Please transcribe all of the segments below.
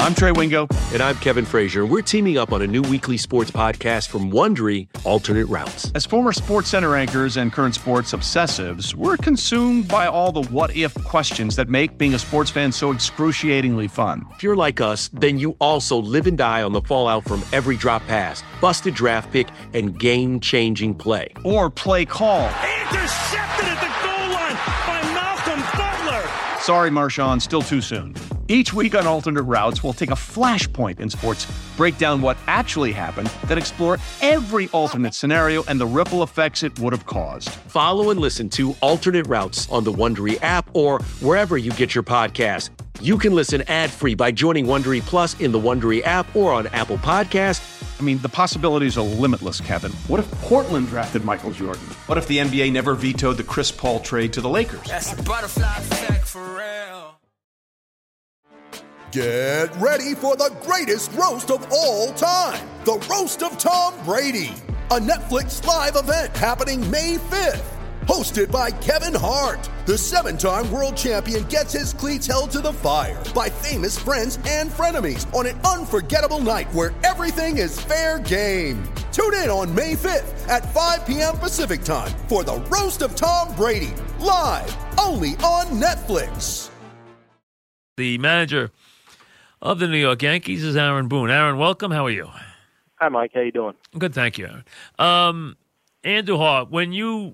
I'm Trey Wingo. And I'm Kevin Frazier. We're teaming up on a new weekly sports podcast from Wondery, Alternate Routes. As former SportsCenter anchors and current sports obsessives, we're consumed by all the what-if questions that make being a sports fan so excruciatingly fun. If you're like us, then you also live and die on the fallout from every drop pass, busted draft pick, and game-changing play. Or play call. Intercepted at the goal line by Malcolm Butler. Sorry, Marshawn, still too soon. Each week on Alternate Routes, we'll take a flashpoint in sports, break down what actually happened, then explore every alternate scenario and the ripple effects it would have caused. Follow and listen to Alternate Routes on the Wondery app or wherever you get your podcasts. You can listen ad-free by joining Wondery Plus in the Wondery app or on Apple Podcasts. I mean, the possibilities are limitless, Kevin. What if Portland drafted Michael Jordan? What if the NBA never vetoed the Chris Paul trade to the Lakers? That's a butterfly effect for real. Get ready for the greatest roast of all time, the Roast of Tom Brady, a Netflix live event happening May 5th. Hosted by Kevin Hart, the 7-time world champion gets his cleats held to the fire by famous friends and frenemies on an unforgettable night where everything is fair game. Tune in on May 5th at 5 p.m. Pacific time for the Roast of Tom Brady, live only on Netflix. The manager of the New York Yankees is Aaron Boone. Aaron, welcome. How are you? Hi, Mike. How you doing? Good, thank you, Aaron. Andrew Hart, when you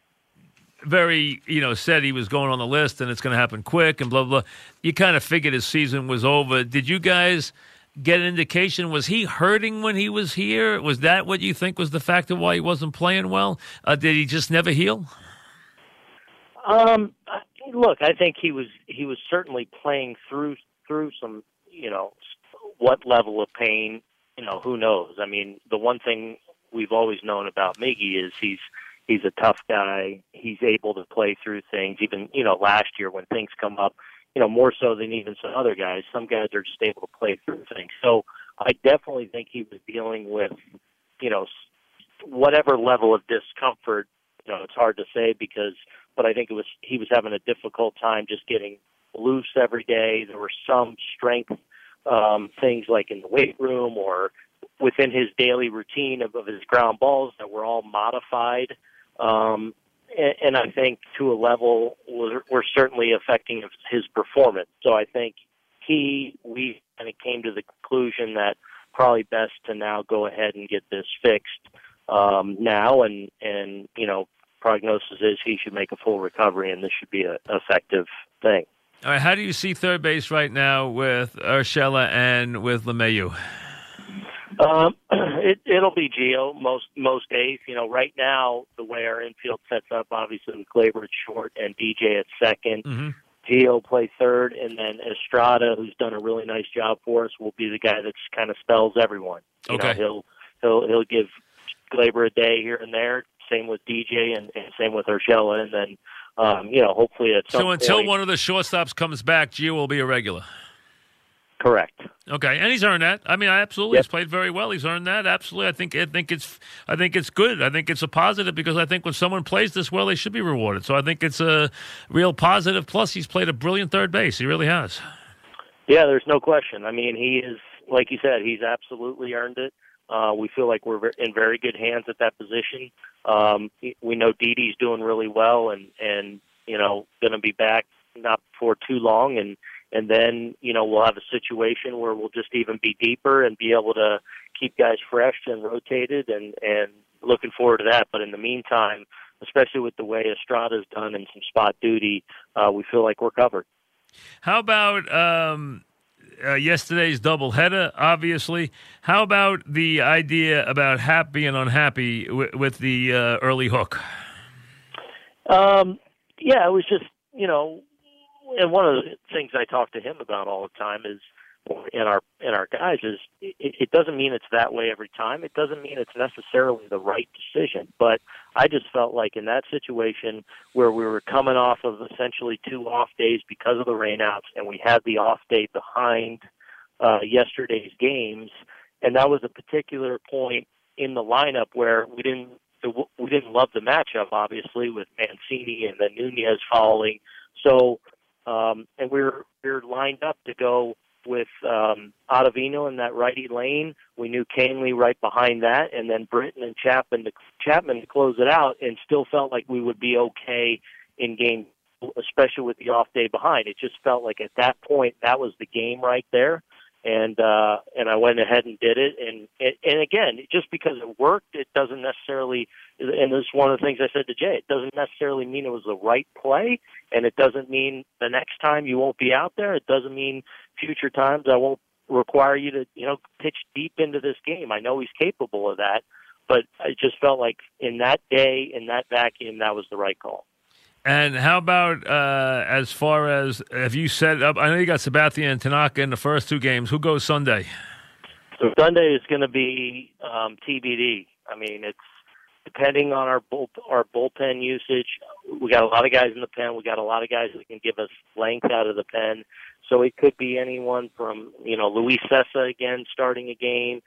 said he was going on the list and it's going to happen quick and blah, blah, blah, you kind of figured his season was over. Did you guys get an indication? Was he hurting when he was here? Was that what you think was the factor why he wasn't playing well? Did he just never heal? Look, I think he was certainly playing through some, what level of pain, who knows? I mean, the one thing we've always known about Miggy is he's a tough guy. He's able to play through things. Even, last year when things come up, more so than even some other guys. Some guys are just able to play through things. So I definitely think he was dealing with, whatever level of discomfort. It's hard to say but I think he was having a difficult time just getting loose every day. There were some strength things like in the weight room or within his daily routine of his ground balls that were all modified. And I think to a level were certainly affecting his performance. So I think we kind of came to the conclusion that probably best to now go ahead and get this fixed now. And prognosis is he should make a full recovery and this should be an effective thing. All right, how do you see third base right now with Urshela and with LeMahieu? It'll be Gio most days. Right now, the way our infield sets up, obviously with Gleyber at short and DJ at second. Mm-hmm. Gio play third, and then Estrada, who's done a really nice job for us, will be the guy that kind of spells everyone. Okay. He'll give Gleyber a day here and there. Same with DJ and same with Urshela, and then hopefully at some point. So until one of the shortstops comes back, Gio will be a regular. Correct. Okay, and he's earned that. I mean, absolutely, He's played very well. He's earned that. Absolutely, I think it's good. I think it's a positive because I think when someone plays this well, they should be rewarded. So I think it's a real positive. Plus, he's played a brilliant third base. He really has. Yeah, there's no question. I mean, he is, like you said, he's absolutely earned it. We feel like we're in very good hands at that position. We know Didi's doing really well, and going to be back not for too long, and then we'll have a situation where we'll just even be deeper and be able to keep guys fresh and rotated, and looking forward to that. But in the meantime, especially with the way Estrada's done and some spot duty, we feel like we're covered. How about yesterday's doubleheader, obviously? How about the idea about happy and unhappy with the early hook? Yeah, it was just, and one of the things I talk to him about all the time is, in our guys, is it doesn't mean it's that way every time. It doesn't mean it's necessarily the right decision. But I just felt like in that situation where we were coming off of essentially 2 off days because of the rainouts, and we had the off day behind yesterday's games, and that was a particular point in the lineup where we didn't love the matchup, obviously, with Mancini and then Nunez following. So, and we were lined up to go with Ottavino in that righty lane. We knew Canely right behind that, and then Britton and Chapman to close it out, and still felt like we would be okay in game, especially with the off day behind. It just felt like at that point that was the game right there. And I went ahead and did it. And again, just because it worked, it doesn't necessarily, and this is one of the things I said to Jay, it doesn't necessarily mean it was the right play, and it doesn't mean the next time you won't be out there. It doesn't mean future times I won't require you to, pitch deep into this game. I know he's capable of that, but I just felt like in that day, in that vacuum, that was the right call. And how about as far as, have you set up, I know you got Sabathia and Tanaka in the first two games. Who goes Sunday? So Sunday is going to be TBD. I mean, it's depending on our bullpen usage. We got a lot of guys in the pen. We got a lot of guys that can give us length out of the pen. So it could be anyone from, Luis Cessa again starting a game,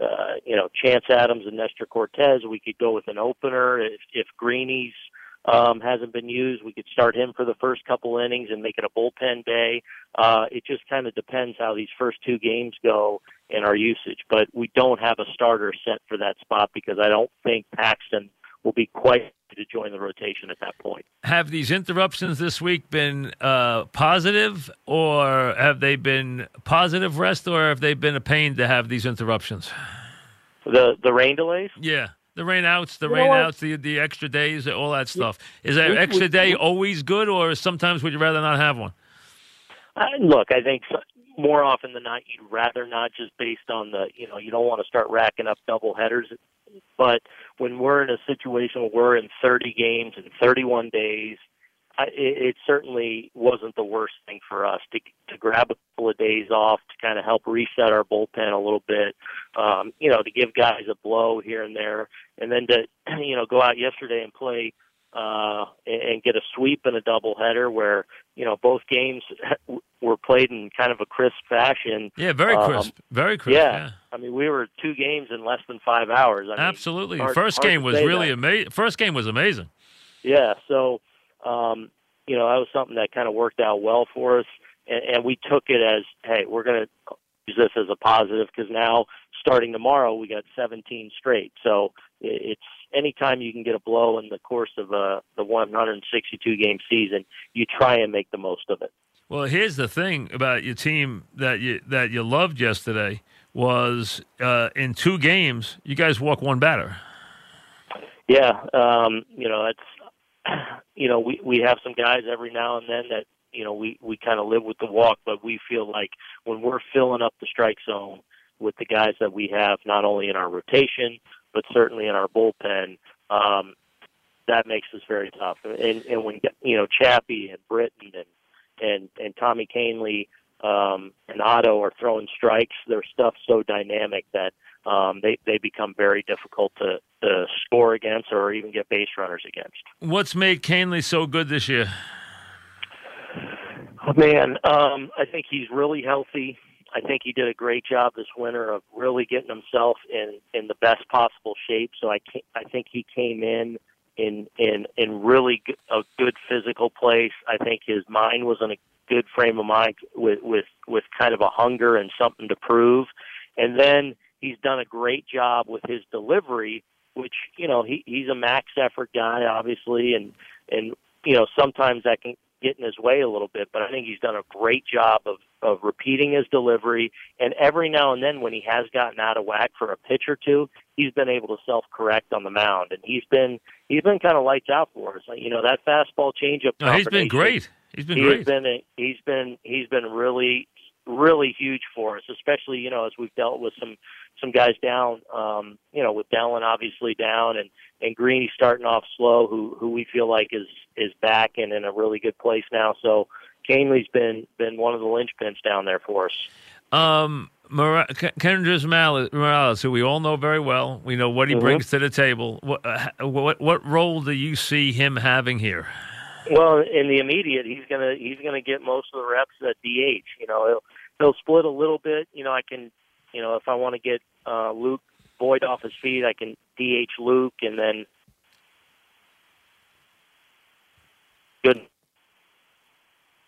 Chance Adams and Nestor Cortez. We could go with an opener if Greeny's hasn't been used. We could start him for the first couple innings and make it a bullpen day. It just kind of depends how these first two games go and our usage. But we don't have a starter set for that spot because I don't think Paxton will be quite ready to join the rotation at that point. Have these interruptions this week been positive, or have they been positive rest, or have they been a pain to have these interruptions? The rain delays? Yeah. The rainouts, the extra days, all that stuff. Is an extra day always good, or sometimes would you rather not have one? Look, I think more often than not, you'd rather not, just based on you don't want to start racking up double headers. But when we're in a situation where we're in 30 games in 31 days, it certainly wasn't the worst thing for us to grab a couple of days off to kind of help reset our bullpen a little bit, to give guys a blow here and there, and then to, go out yesterday and play and get a sweep in a doubleheader where, both games were played in kind of a crisp fashion. Yeah, very crisp. Very crisp. Yeah. I mean, we were 2 games in less than 5 hours. Absolutely. First game was really amazing. First game was amazing. Yeah, so that was something that kind of worked out well for us, and we took it as, hey, we're going to use this as a positive because now, starting tomorrow, we got 17 straight. So it's anytime you can get a blow in the course of the 162-game season, you try and make the most of it. Well, here's the thing about your team that you loved yesterday was in 2 games, you guys walk 1 batter. Yeah, that's we have some guys every now and then that, we kind of live with the walk, but we feel like when we're filling up the strike zone with the guys that we have, not only in our rotation, but certainly in our bullpen, that makes us very tough. And when, Chappie and Britton and Tommy Canely and Otto are throwing strikes, their stuff's so dynamic that they become very difficult to score against or even get base runners against. What's made Canely so good this year? Oh, man, I think he's really healthy. I think he did a great job this winter of really getting himself in the best possible shape. So I think he came in really a good physical place. I think his mind was in a good frame of mind with kind of a hunger and something to prove. And then he's done a great job with his delivery, which, he's a max effort guy, obviously, and sometimes that can get in his way a little bit, but I think he's done a great job of repeating his delivery, and every now and then when he has gotten out of whack for a pitch or two, he's been able to self-correct on the mound, and he's been kind of lights out for us. That fastball changeup. Oh, he's been great. He's been really, really huge for us, especially, as we've dealt with some guys down, with Dellin obviously down and Greeny starting off slow, who we feel like is back and in a really good place now. So Canely's been one of the linchpins down there for us. Kendrys Morales, who we all know very well, we know what he brings to the table. What role do you see him having here? Well, in the immediate, he's gonna get most of the reps at DH. He'll split a little bit. I can, if I want to get Luke Boyd off his feet, I can DH Luke, and then good.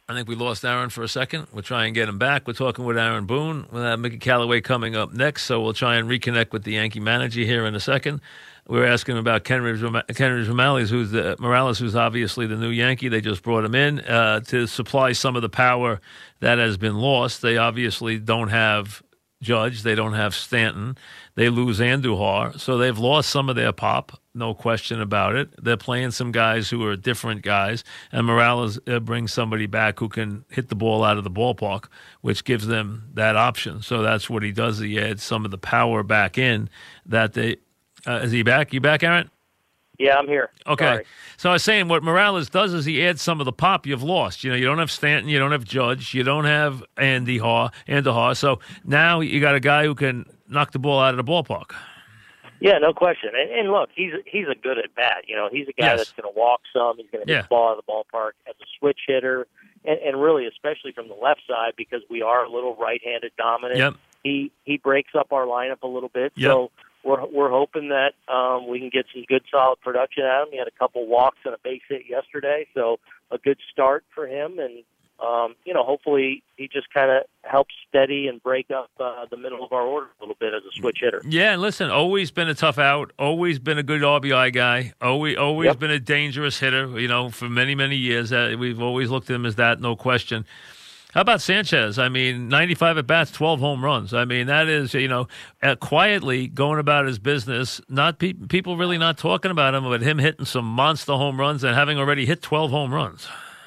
I think we lost Aaron for a second. We'll try and get him back. We're talking with Aaron Boone. We'll have Mickey Callaway coming up next, so we'll try and reconnect with the Yankee manager here in a second. We were asking about Kenrich Morales, who's obviously the new Yankee. They just brought him in to supply some of the power that has been lost. They obviously don't have Judge. They don't have Stanton. They lose Andujar. So they've lost some of their pop, no question about it. They're playing some guys who are different guys, and Morales brings somebody back who can hit the ball out of the ballpark, which gives them that option. So that's what he does. He adds some of the power back in that they is he back? You back, Aaron? Yeah, I'm here. Okay. Sorry. So I was saying what Morales does is he adds some of the pop you've lost. You don't have Stanton, you don't have Judge, you don't have Andujar. So now you got a guy who can knock the ball out of the ballpark. Yeah, no question. And look, he's a good at bat. He's a guy that's going to walk some. He's going to hit the ball out of the ballpark as a switch hitter, and really, especially from the left side, because we are a little right-handed dominant. Yep. He breaks up our lineup a little bit. Yep. So we're hoping that we can get some good, solid production out of him. He had a couple walks and a base hit yesterday, so a good start for him. And hopefully he just kind of helps steady and break up the middle of our order a little bit as a switch hitter. Yeah, and listen, always been a tough out, always been a good RBI guy, always been a dangerous hitter, for many, many years. We've always looked at him as that, no question. How about Sanchez? 95 at-bats, 12 home runs. That is, quietly going about his business, not people really not talking about him, but him hitting some monster home runs and having already hit 12 home runs.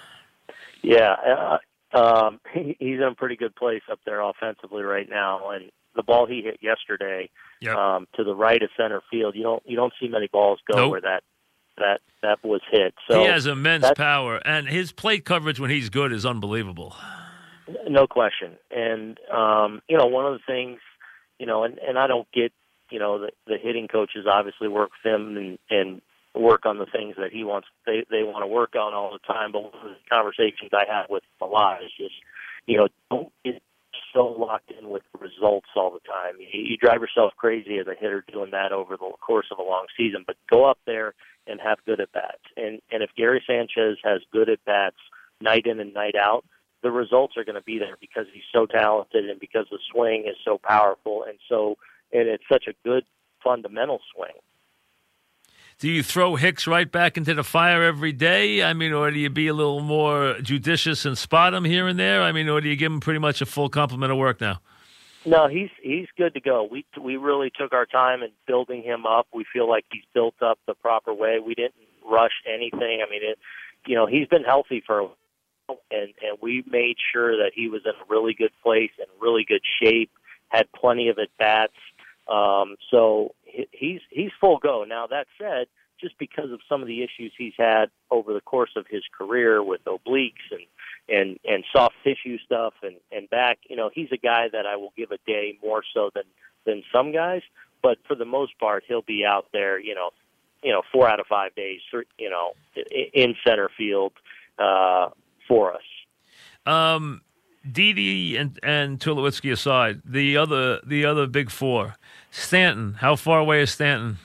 Yeah, he's in a pretty good place up there offensively right now, and the ball he hit yesterday to the right of center field, you don't see many balls go where that was hit. So he has immense power, and his plate coverage when he's good is unbelievable. No question. And one of the things, and I don't get, the hitting coaches obviously work with him and work on the things that he wants, they want to work on all the time. But one of the conversations I have with him a lot is just, don't get so locked in with results all the time. You drive yourself crazy as a hitter doing that over the course of a long season, but go up there and have good at-bats. And if Gary Sanchez has good at-bats night in and night out, the results are going to be there because he's so talented and because the swing is so powerful and it's such a good fundamental swing. Do you throw Hicks right back into the fire every day? Or do you be a little more judicious and spot him here and there? Or do you give him pretty much a full complement of work now? No, he's good to go. We really took our time in building him up. We feel like he's built up the proper way. We didn't rush anything. He's been healthy for a while. And we made sure that he was in a really good place and really good shape, had plenty of at-bats. So he's full go. Now, that said, just because of some of the issues he's had over the course of his career with obliques and soft tissue stuff and back, he's a guy that I will give a day more so than some guys. But for the most part, he'll be out there, 4 out of 5 days, in center field, for us. Didi and Tulowitzki aside, the other big four. Stanton, how far away is Stanton?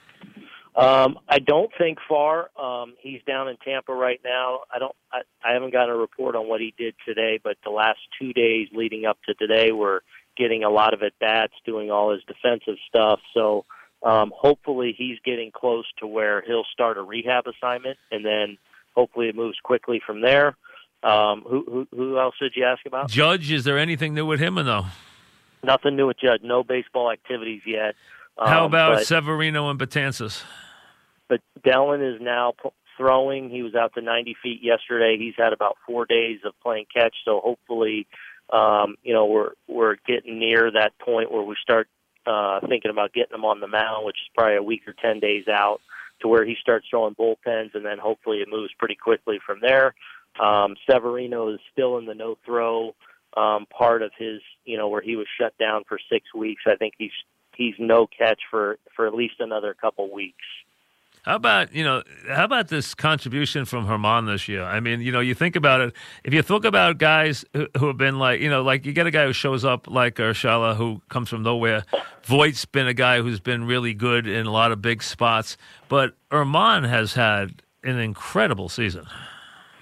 I don't think far. He's down in Tampa right now. I haven't gotten a report on what he did today, but the last 2 days leading up to today were getting a lot of at-bats, doing all his defensive stuff. So hopefully he's getting close to where he'll start a rehab assignment, and then hopefully it moves quickly from there. Who else did you ask about? Judge, is there anything new with him or no? Nothing new with Judge. No baseball activities yet. How about Severino and Betances? But Dellin is now throwing. He was out to 90 feet yesterday. He's had about 4 days of playing catch, so hopefully, we're getting near that point where we start thinking about getting him on the mound, which is probably a week or 10 days out, to where he starts throwing bullpens, and then hopefully it moves pretty quickly from there. Severino is still in the no-throw part of his, where he was shut down for 6 weeks. I think he's no catch for at least another couple weeks. How about this contribution from Herman this year? You think about it. If you think about guys who have been like you get a guy who shows up like Urshela, who comes from nowhere. Voigt's been a guy who's been really good in a lot of big spots. But Herman has had an incredible season.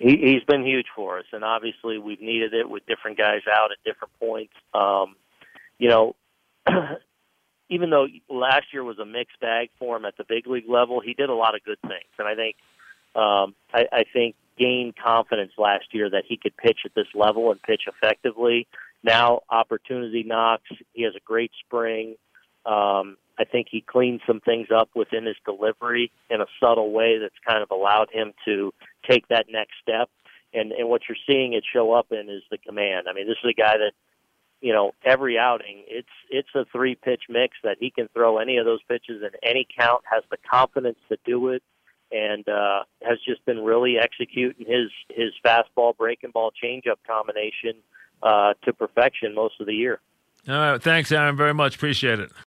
He's been huge for us, and obviously we've needed it with different guys out at different points. You know, even though last year was a mixed bag for him at the big league level, he did a lot of good things, and I think I think gained confidence last year that he could pitch at this level and pitch effectively. Now opportunity knocks. He has a great spring. I think he cleaned some things up within his delivery in a subtle way that's kind of allowed him to take that next step. And what you're seeing it show up in is the command. I mean, this is a guy that, you know, every outing, it's a 3-pitch mix that he can throw any of those pitches in any count, has the confidence to do it, and has just been really executing his fastball, breaking ball, changeup combination to perfection most of the year. All right. Thanks, Aaron, very much. Appreciate it.